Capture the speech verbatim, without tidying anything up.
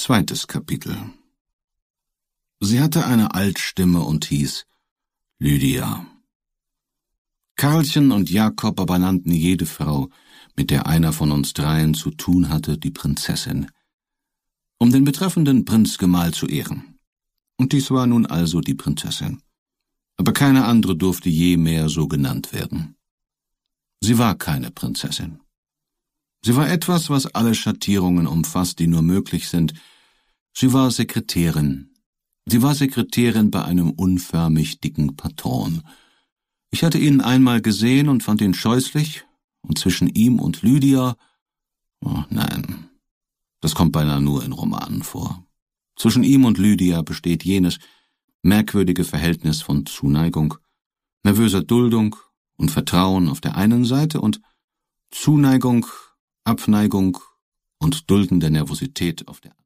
Zweites Kapitel. Sie hatte eine Altstimme und hieß Lydia. Karlchen und Jakob aber nannten jede Frau, mit der einer von uns dreien zu tun hatte, die Prinzessin, um den betreffenden Prinzgemahl zu ehren. Und dies war nun also die Prinzessin. Aber keine andere durfte je mehr so genannt werden. Sie war keine Prinzessin. Sie war etwas, was alle Schattierungen umfasst, die nur möglich sind. Sie war Sekretärin. Sie war Sekretärin bei einem unförmig dicken Patron. Ich hatte ihn einmal gesehen und fand ihn scheußlich, und zwischen ihm und Lydia, oh nein, das kommt beinahe nur in Romanen vor. Zwischen ihm und Lydia besteht jenes merkwürdige Verhältnis von Zuneigung, nervöser Duldung und Vertrauen auf der einen Seite und Zuneigung, Abneigung und duldender Nervosität auf der anderen.